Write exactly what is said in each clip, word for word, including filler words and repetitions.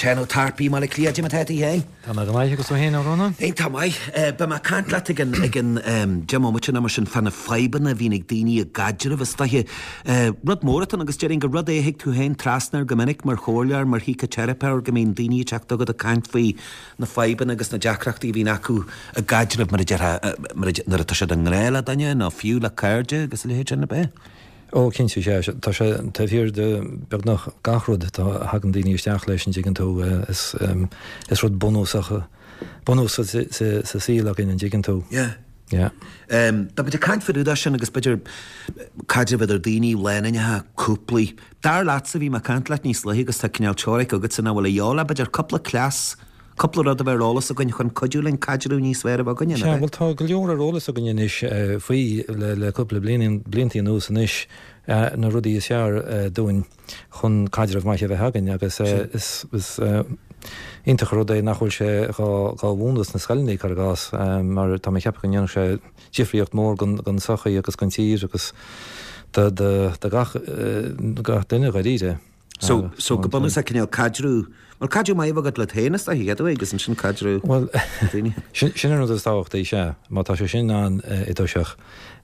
Shano tarpi mal clear Jim Tati hen. Tá go mai go so hen ron. Ein tá mai be ma cant lat again again um Jim much na sin fan fiben a vinig dini a gadger was sta he rud moratan agus jering go rud é hek to hen trasner gomenik mar chorjar mar hika cherper gemein dini chak do go the cant fi na fiben agus na jackrachti vi naku a gadger mar jera mar na ta an grela danje na fiú la carge agus le hen na be. Ó cin sé sé tá sé tá bhír de beag nach gachrod tá hagan daoine isteach leis an jigantó is is rud bonúsacha bonús sa síach in an jigantó. Yeah. Yeah. Um, da bit cant fyrir da sin agus beidir cadre beidir daoine lenin ha cúplaí. Dar lása bhí ma cant leit níos leí agus tá cinál teoric agus san bhfuil jóla beidir coupla class couple rud a bheit rólas a gin chun codúlinn cadrú níos sver a gin. Ja, bhil tá go leor a rólas a gin is faoi le le coupla blian bliantí nús an is na rudí is sear dúin chun cadreh mai a bheith hagan agus is is intach rud é nachhfuil sé gá bhúndas na scailnaí ar gas mar tá mé ceap go nneann sé difriocht mór gan sachaí agus gan tír agus de de gach gach duine go ríide. So so go bonus a cinál cadrú. Well, cadrú mai bhagad le héananas a hiad agus an sin cadrú. Well, sin ar is táhacht é se, má tá sé sin an idirseach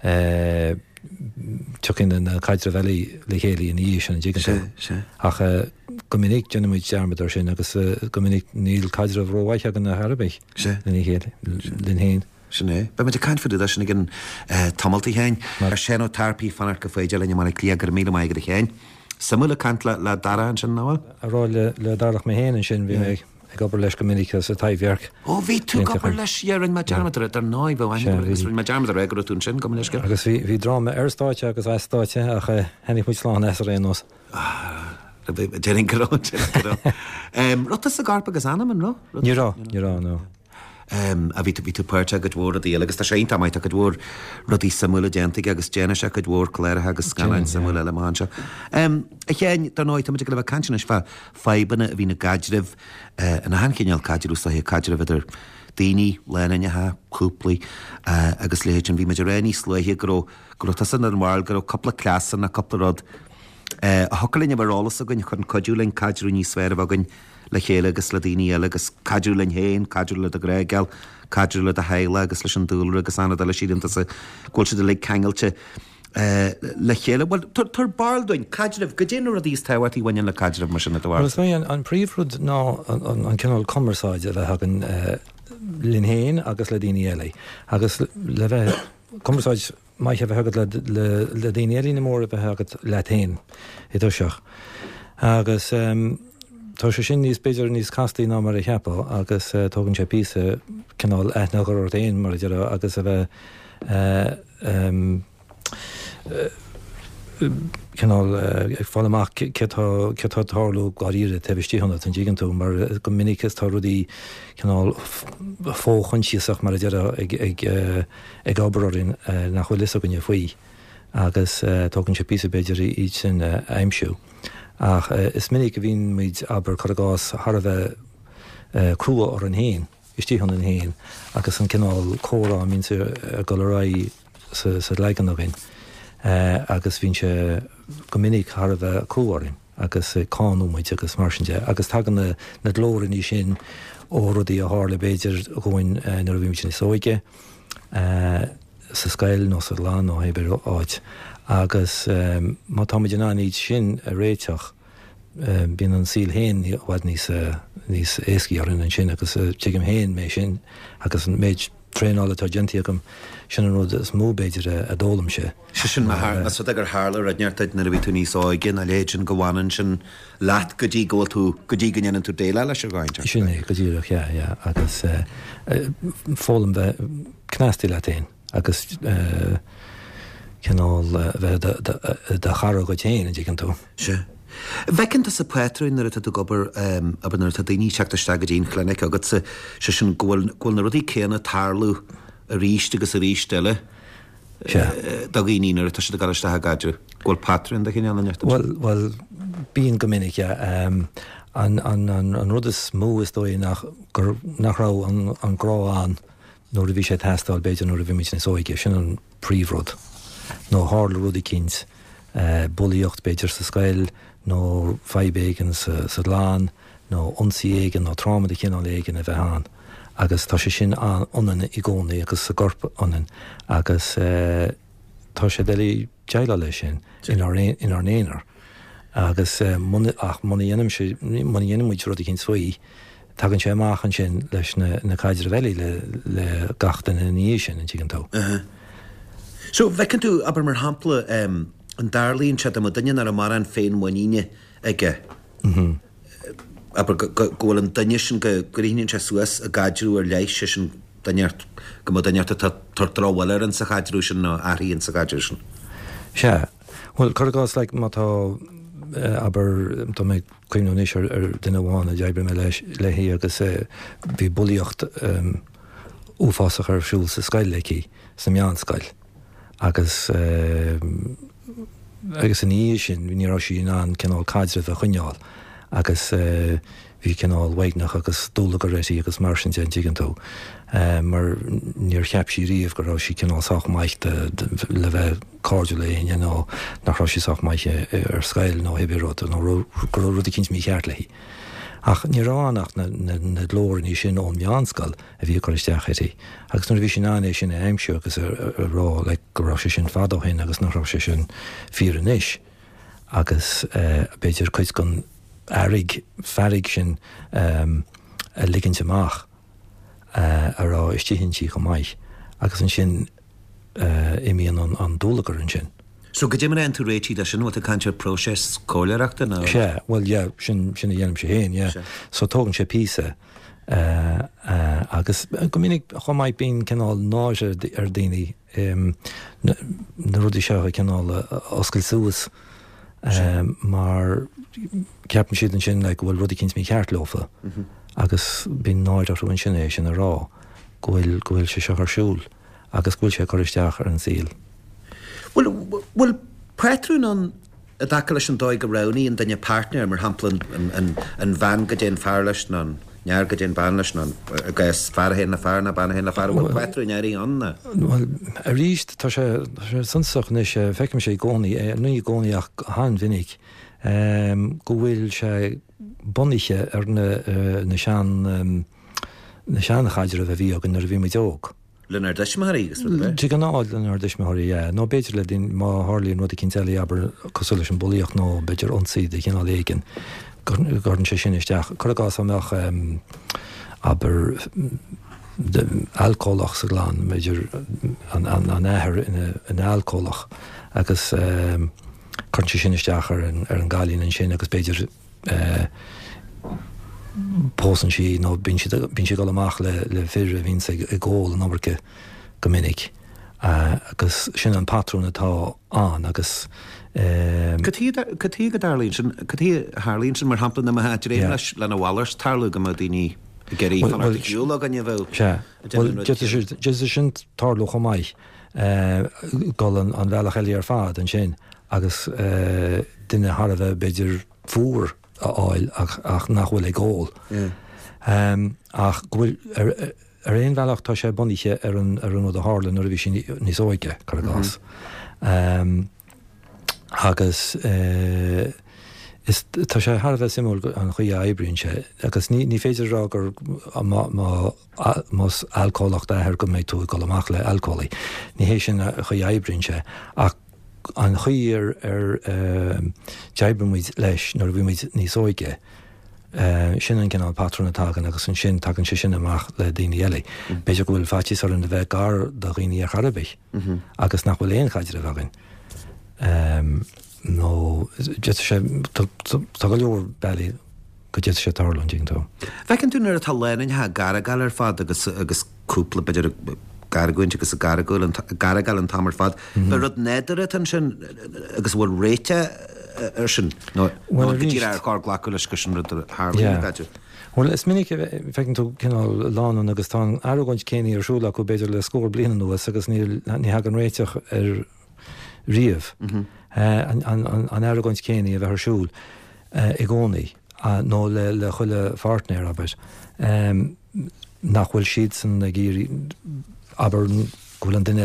tucinn an cadrú bhealaí le chéalaí in íos an ddígan se. Ach go minic genimiid dearmad ar sin agus go minic níl cadrú bhróhaithe an na Harbeh lin chéala lin héin. Sinné. Be me de cant fuú sin gin tamaltaí héin mar sin ó tarpií fanar go féidir lenne mar clíagar mí mai go chéin. Samúla cant le le dara an sin náil? Ará le le darach mé héanaan sin bhí mé ag gobar leis go minic sa taimhhearc. Ó bhí tú gobar leis dhearann ma dearmadar ar náid bhhain agus ma dearmadar agur tún sin go leis go. Agus bhí bhí dráma ar stáite agus a stáite ach henig mu sláán es rénos. Déing go Rota a garpa agus anam an nó? Nírá nírá nó. Um, a ví ví tú puirte go dúór a dí agus tá sé tamid a go dúór rudí samúla gentig agus Jenna se go dúór léire agus scanin samúla le máse. Um, a chéin dar náid tamid go le cantin is fa fibanna a bhí na gadrih an hancinneal cadrú sa hé cadrih idir daoine lenaine ha cúplaí agus léidir bhí meidir réí sléthe go go san an bháil go coppla clásan na coppla rod a hocalíine bhrálas a gin chun codúlainn cadrú níos sver a gin le chéile agus le daoine eile agus cadrú lein héin, cadrú le a gréigeal, cadrú le a heile agus leis an dúla agus anna le síanta sa ghil si de le cengailte le chéile. Well, tar bardúin cadrih go déanú a dís táhairtaí bhaine le cadrih mar sin na bhhair. Well, mé an príomhrúd ná an cinál commerceáid a bheith hagan lin héin agus le daoine eile. Agus le bheith commerceáid mai a bheith hagad le daoine eile na mór a bheith hagad le héin i dúiseach. Agus tá sé sin níos beidir níos castaí ná mar a cheappa agus tógann sé písa cinál ethna go ordaon mar deara agus a bheith cinál ag fálamach cetá tárlú gáíre tehtíhanna an ddígantú mar go minicas tá rudí cinál fóchansíach mar a deara ag ábarín nach chuil lisa gonne faoi agus tógann sé písa beidir í sin aimsiú. Ach is minic a bhín míid aber chugás har a bheith crua ar an héin, istíhan an héin, agus an cinál córá mín go raí sa leigan a bhín. Agus bhín se go minic har a bheith cruarin, agus cáúid agus marsinte, agus tagan na glórin í sin ó rudí a hála béidir goin nar a bhím sin sóige, sa scail nó sa lá nó hebir áid. Agus má táid an níd sin a réiteach bíon an síl héin bhhaid níos níos écí ar in an sin agus tuigim héin mé sin agus an méid tréála tá gentiacham sin an rud is móbéidir a dólam se. Si sin so gur hála a neartid na a bhí tú níos áigin a léidir go bhhanan sin leat go dtí ggóil tú go dtí gannn tú déile leis gáinte. Sin é go dtíach agus fólam bheith cnáistí le héin agus cinál bheith de charra go téin a ddígan tú. Se. Bhecinn sa Petrúin ar a tú gobar aban ar a daoine seachtaiste go dtíon chlénic agus se sin ghfuil na rudí céanna tárlú a ríist agus a ríistile do gíín ar tá si galiste gaidir ghfuil Petrúin de chéanana necht. Well, well bíon go minic an rud is mú is dói nach rá an gráán nóair a bhí sé testáil beidir nóair a bhí mit na sóige sin an príomhrud. nó hála rudí cíns bulíocht beidir sa scail nó feibégan sa lán nó ionsaí éigean nó trauma de cinál éigean a bheith an. Agus tá sé sin an onan i gcónaí agus sa gorp onan agus uh, tá sé déli deile lei sin in ar néanaar. Agus uh, muna, ach muna dhéanam sé muna dhéanam muid rud cinn suí tagann sé amachchan sin leis na, na caidir bhelí le, le gachtain na níos sin an tígantó. Uh-huh. So bhecinn tú aber mar hampla um, an darlíonn se am daine ar a mar an féin muíine ige. Mhm. Aber ggóil an daine sin go goíonn se suas a gaidirú ar leis sin daineart go mo daineart tar tráhil ar an sa gaidirú sin nó aíonn sa gaidir sin. Se, well chuás le mátá aber tá mé cuiimú níos ar duine bháin a dhéibre me leis lehí agus bhí buíocht uásach ar siúil sa scail leí sa meán scail. Agus agus an níos sin bhí nírá sí an cinál caidir a chuneáil. agus uh, bhí cinál bhaidnach agus dúla go réití agus mar sin tígantó. Uh, mar níor cheap sí riomh go rá sí cinál sách maicht le bheith cáirdú le aine nó nach rá sí sách maiche ar scail nó hebíróta nó go rudí cinint mí cheart leihí. Ach ní ránach na, na, na glóir ní sin ón meánscail a bhí choisteach étí. Agus nuair bhí sin ané sin aimseú agus ar rá le go rá sé sin fadóhin agus nach rá sé sin fír inis. Agus uh, beidir chuid gon arig, farig sin um, a ligin semach uh, a rá istíhinn sí go maiich. Agus an sin uh, imíon an, an dúlagar an sin. So go dé mar an tú réití a sin wat a cantir proses cóileachta na? Se, well, yeah, sin sin a dhéanam sé héin, yeah. So tógann sé písa. Uh, uh, agus go minic chomáid bín cinál náise ar daoine um, na, na rudí seo cinál oscail suas. Um, mar ceapan siad an sin le go bhfuil rudí cinint mí cheart lofa mm-hmm. agus bín náid ar ruin sin é sin a rá go bhfuil go bhfuil sé seo ar siúil agus bhfuil sé choristeach ar an síl. Well, well pretrún an a daca leis an dóid go raní an daine partner mar hamplan an, an, an bhean go déon fear leis an near go déon ban leis an a gas fearhéin na fear na ban héin na fear bhfuil pretrún airí anna. Well, a ríist tá sé sunsach níos feicim sé gcónaí nu gcónaí ach háin vinnig um, go bhfuil sé buniche ar na, uh, na sean um, na seanachaidir a bheith bhí agan ar bhí mé deog. Lenar deismarí gus Tí gan náid lenar deismarí, yeah. No beidir le dín má hálíonn rud a cintealaí aber cosú leis an buíocht nó beidir ionsaí de cinál éigean gardan sé sin isteach. Chuigás amach um, aber de alcoholach sa glán beidir an, an, an éair in alcoholach agus um, chuirn sé sin isteach ar an, ar an gáilín an sin agus beidir uh, pósan sí nó bín si go amach le, le fir a vín i ggóil an ábharce go minic uh, agus sin an patrún atá an agus Catí go darlíonn sin catí Harlíonn sin mar hampla na háidir é leis lena bhhailars tarlú go má daoine geirí fan artigiúla gan bhfuil. Se sin tarlú go maiich go an bhealach eile ar fád an sin agus duine Harbheith beidir fuair a áil ach, ach nachhfuil ag ggóil. Yeah. Um, ach gohfuil ar, ar éon bhealach tá sé buniche ar an ar an a hála nuair a bhí sin níos óige chu gás. Um, agus uh, is tá sé Harbheith simú an chuí éibriún sé agus ní, ní féidir rá gur más alcoholach d'áthar go méid tú go amach le alcoholaí. Ní hééis sin chuí éibriún sé ach an chuir ar deibrimid leis nó bhíid níos óige sin an cinál patrúna tagan agus an sin tagann sé sin amach le daoine eile. Beidir go bhfuil fatíos ar an bheith gar do rií a charbeh agus nach bhfuil éon chaidir a bhagan. nó sé tá go leor bailí go dé sé tarlan dingtó. Bhecinn tú nuair a tá lenin ha gara gal ar fad agus agus cúpla beidir garagúint agus a garagúil an garagal an tamar fad. Ba rud néidir an sin agus bhfuil réite ar sin nó tíir ar cá glaú leis go sin rud Harlíonn gaidir. Well, is minic fecinn tú cinál lánan agus tá airgóint céine ar siúla go beidir le scóir bliana nuas agus ní hagan réiteach ar riamh. An airgóint céine a bheit ar siúl i gcónaí nó le le chuile fartnéir aber nach bhfuil siad san na géirí aber gohfuil an duine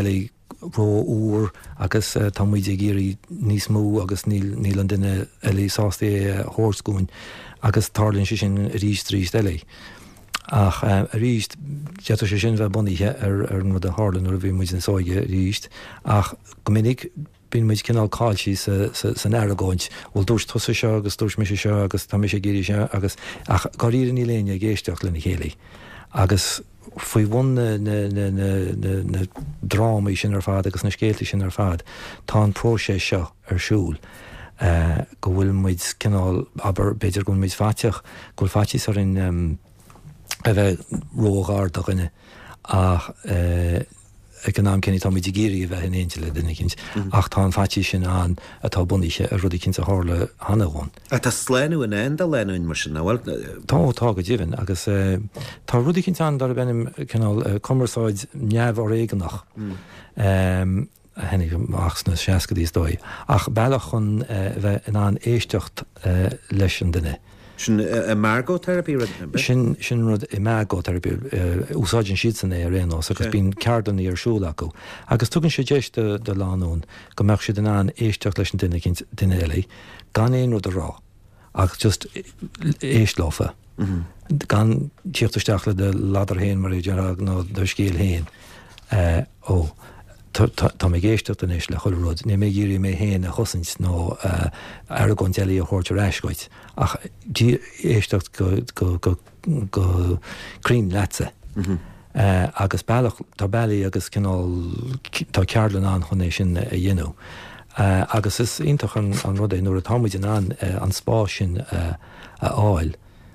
ró úr agus támuid géirí níos mú agus níl an duine eile sásta hórscún agus tarlinn sé sin ríist ríist eile. Ach a ríist jetar sé sin bheith buníthe ar ar nó a hálan ar bhí muid an sáige ríist ach go minic bín muid cinál cáilsí san airagóint bhfuil dúirt tusa seo agus dúirt mis seo agus tá sé géirí seo agus ach garíir í léine géisteach lena chéala agus faoi bhain na drámaí sin ar fad agus na scéaltaí sin ar fad tá an próséis seo arsúl go bhfuil muid cinál aber beidir gon muid fáteach goil fátíos ar in a bheith rógáir do rinne ach ag an am cenní tá muid géirí a bheith in éintile duine cinint ach tá an fátí sin an atá buníthe a rudí cinint a hála hana bhain. A tá sléanú in enda leanúin mar sin bhfuil? Tá tá go ddíhann agus tá rudí cinint an dar bennim cinál commerceáid neamh ó réigenach hennig achs na seacadíos dói ach bailach chun bheith in an éisteacht leis an duine. Sin imagoterapí sin sin rud imagoterapí úsáidin siad san é a rénos agus bín ceardan í arsúla acu agus tugann sé déiste de lánún go meach si den an éisteach leis an duine cinint duine eile gan éon rud a rá ach just éistlófa gan tíochttasteach le de ladar héin mar idir nó do scéal héin ó Tá mé géisteach an éis le choilród, ní mé géirí mé héin a chosint nó ar a gontealaí a chóirte eiscoit ach dí éisteach go crín letse agus bailach tá bailí agus cinál tá cearlan an chunééis sin a dhéanú agus is intach an rud é nuair a támuidin an an spá sin a áil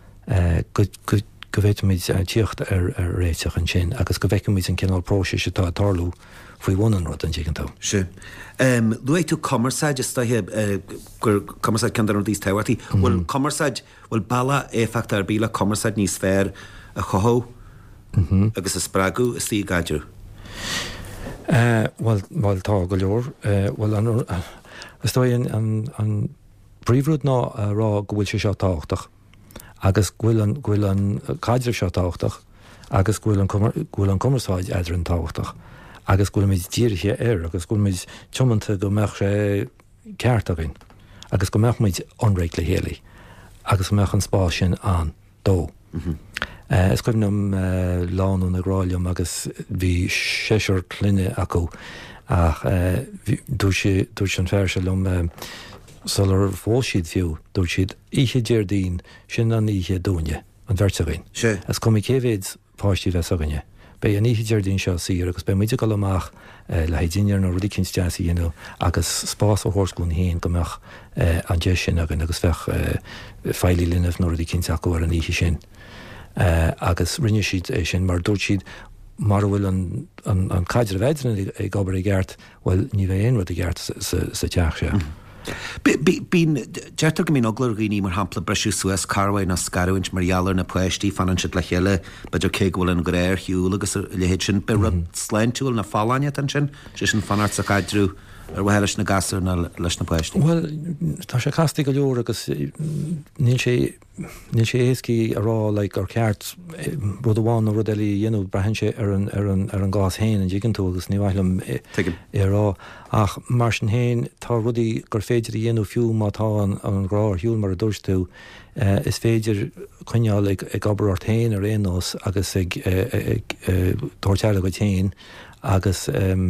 go bhéit míid tíocht ar réiteach an sin agus go bhheice míid an cinál próise se tá tarlú faoi bhhain rud an tígantá. Se. Lu é tú commerceáid is táithe gur commerceáid cean an dís tehairtaí, bhfuil commerceáid bhfuil bailla éfeachta ar bíla commerceáid níos fér a chothó agus a sppragu is tí gaidiú? Bhil tá go leor bhfuil an istáin an bríomhrúd ná rá go bhfuil sé seo táchtach agus bhfuil an bhfuil an caidir seo táchtach agus bhfuil an commerceáid idir an táchtach agus bhfuil méid díirithe ar agus bhfuil méid tiomanta go meach sé ceartagin agus go meach méid anréic le héala agus go meach an spá sin an dó. Is cuimn am lánú na gráiliom agus bhí séisiir cluine acu ach dúir an fear se lom sul ar fóil siad fiú dúir siad ihe déirdín sin an ihe dúine an bhirrteagain. As cum i céhéad páistí bheith aganne. Bei an ihe déirdín seo sír agus be muide go amach le héidir nó rudí cinsteasí dhéanú agus spás ó hórscún héin gomach an de sin agan agus bheith feilí linmh nó rudí cinse acu ar an ihe sin. agus rinne siad é sin mar dúirt siad mar bhfuil an caidir bhéidir ag gobar i gceart bhfuil ní bheith éon rud i gceart sa teach se. Bín deirtar go mín oglar rií mar hampla breisiú Suez Carhain na scarhaint mar jalar na poisttí fan an siad le chéile beidir cé bhfuil an gréir hiúil agus lehéid sin be rud sleintúil na fálaine an sin si sin fanart sa caiidrú ar bhhe leis na gasar leis na poisttí. Well tá sé castí go leor agus níl sé níl sé écí ará le ar ceart rud amháin nó rud eile dhéanú brehan sé ar an ar an ar an gás héin an djigan tú agus ní bhailm rá ach mar sin héin tá rudí gur féidir dhéanú fiú má tá an grá hiúil mar a dúirt tú is féidir chuineáil ag gabarart héin ar réós agus ag dúirteala go téin agus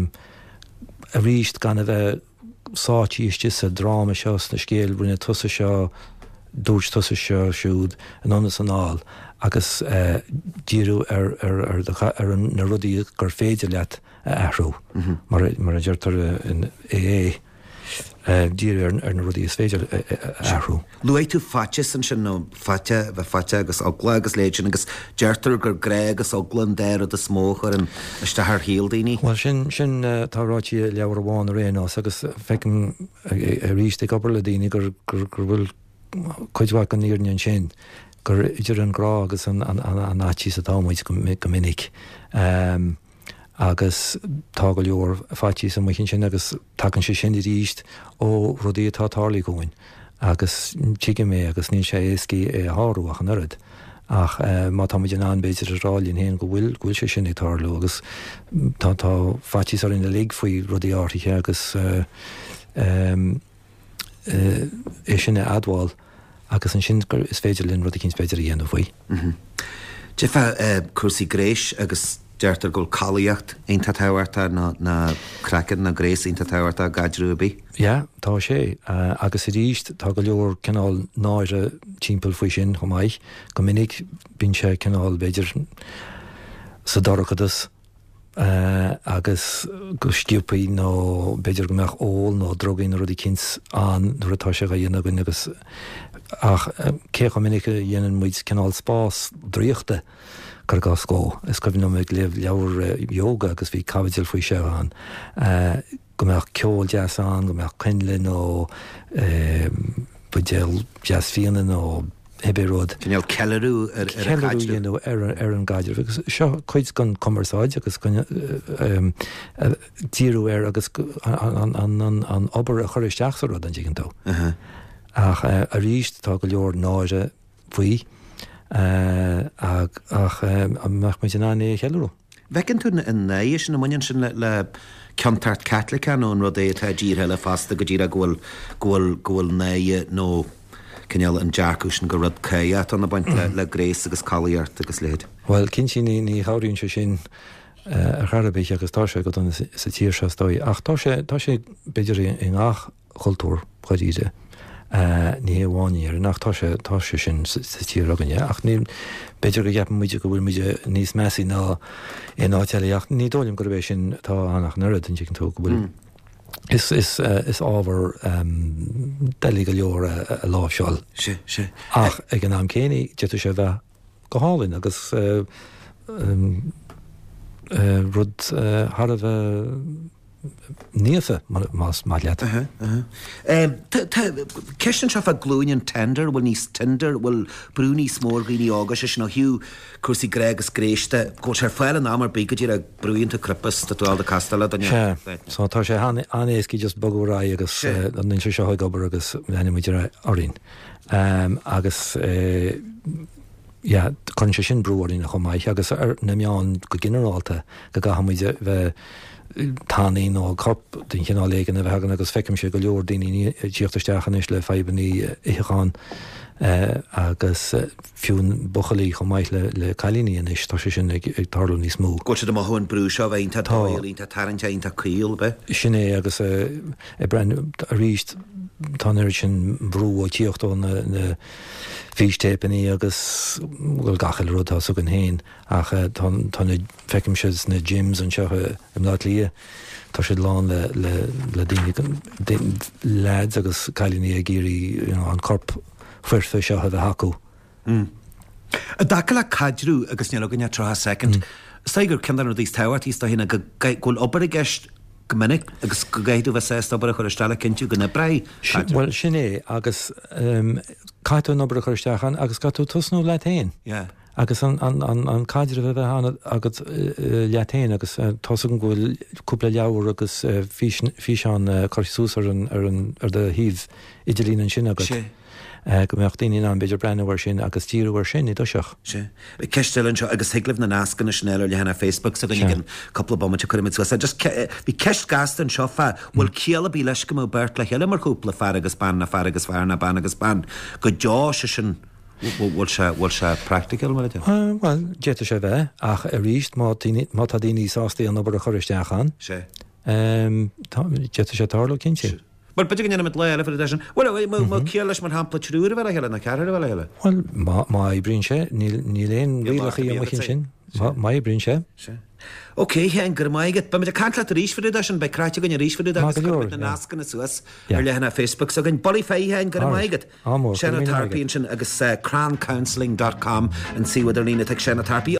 a ríist gan a bheith sátíiste sa dráma seo na scéal rinne tusa seo dúirt tusa seo siúd an annas an áil agus díú ar ar na rudí gur féidir leat a ahrú mar a deirtar in é dír ar na rudí is féidir ahrú. Lu é tú faite san sin nó faite bheith faite agus ogla agus léidir agus deirtar gur gré agus oglan déir a smóchar an iste th híal daoine? Well sin sin tárátí leabhar bháin a réás agus fecin a ríist ag obair le daoine gur gur bhfuil chuidhha an íorne an sin gur idir an grá agus an nátí sa dámid go minic agus tá go leor fatí sa mucinn sin agus takeann sé sin i ríist ó rudí atá tálaí goin agus tuige mé agus ní sé écí é háúach an orad ach má tá muidir an béidir arálíonn héon go bhfuil bhfuil sé sin tarlú agus tá tá fatí ar in na lig faoi rudí áirtaiche agus é sinna adháil agus an sin gur is féidir linn rud cinn féidir a dhéanamh faoi. Jefa cuasaí gréis agus deirtar go cáíocht aonanta táhairta na crackan na gréis aonanta táhairta gaidrúbí? Ja, tá sé agus i ríist tá go leor cinál náire timppel faoi sin chomáid go minic bín sé cinál beidir sa dorachadas agus go stiúpaí nó beidir go meach óil nó drogaí rudí cins an nuair atá sé a dhéanamh agus ach cé go minic dhéanaan muid cinál spás dríochta gur gá scó. Is go bhí nó méid léamh leabhar yoga agus bhí cabhaidir faoi seo an go meach ceol jazz an, go meach cinlinn ó budéal jazz fianna nó hebéród. Cinál celarú ar celarú ar an gaidir. Agus seo chuid gan commerceáid agus tíú ar agus an obair a choristeach rud an ddígantó. Ach a ríist tá go leor náire faoi ach meach muid an ané chelarú. Bhecinn tú in néis sin na muinn sin le ceantart Catholica nó rud é tá ddír heile fasta go dtír a ghfuil ghfuil néie nó cinneal an dearcúsin go rud céad an na baint le gréis agus cáíart agus léad. Well, cin sin ní háiríonn se sin a charabéich agus tá sé go an sa tíir se dói. Ach tá sé tá sé beidir in ach chultúr chuíide. ní bháine ar nach tá sé tá sé sin sa tíir aganne. Ach ní beidir go gheapan muide go bhfuil muide níos meí ná in áteach ní dólim go bhééis sin tá annach nuad an dtí tú go bhfuil. Is is uh, is ábhar um, deala go leor a, a lá seáil. Sí, sí. Ach ag an am céine deú sé bheith go hálinn agus uh, um, uh, rud uh, Harbh uh, níofa más má leat. Cean se a glúin tender bhfuil níos tender bhfuil brúní smór rií ágas is nó hiú cuasaí grégus gréiste go sé fáil an amar bí go dtíar a brúínta crippas táil de Castella sé. Só tá sé anéis cí just bagúrá agus an ninse se gobar agus leimiidir orín. Agus chun sé sin brúirí nach chomáid agus ar na meán go generalálta go gahamide bheith tánaí nó corp den chinnálégan a bhegan agus feicim sé go leor daoine tíochttasteachan is le febanní ián agus fiún bochalí chu maiith le le cailíon is tá sé sin ag tarlú níos mú. Go sé do thun brú seo bhéonnta táíonnta tarintnta chuil be? Sin é agus i brenn a ríist táir sin brú ó tíochtó na fístepaní agus bhfuil gachil rudtá su an héin ach tána feicim se na gyms an seo im lá lia tá sé lán le le daine leads agus cailíní a géirí an corp fuirfa seo a bheith hacu. A dacha le cadrú agus nealganne trá second. Staigur cean ar dís táhairtí tá hína ghfuil obair a gceist gomininic agus go gaidú bheith sésta obair a chuir stela cinú go na breid. Well sin é agus caiú an obair a chuirteachan agus catú tusnú le tain. Agus an caidir a bheith hána agus letain agus tosan ghfuil cúpla leabhar agus físeán choirúsar ar de híomh idirlín an sin agus. go meocht daoine an beidir brennhar sin agus tíúhar sin i doiseach. sé. Ceistelinn seo agus hiiglah na nascan na snéile le hena Facebook sa gin coppla bommate chuimiid sa. Just bhí ceist gastan seo fa bhfuil céala bí leis go mó bert le heile mar cúpla fear agus ban na fear agus fear na ban agus ban go dá se sin bhil se practical mar de? Well, déta sé bheith ach a ríist má tá daoine sástaí an obair a choristeachán. sé. Déta sé tarló cinnte. Well, but you can get le for the well, má céalas mar hapla trúr bhile heile na ceir bhile heile. Well, má brín sé ní léon rilachaí am sin má brín sé. Ok, hen gur maigad, ba me a cantla a ríis fyrir sin, bei cráte gan a ríis fyrir agus na nascan na suas ar le hena Facebook, so gan bolí fé hen gur maigad. Sena tarpín sin agus crown counselling dot com and see whether Nina take Sena tarpí.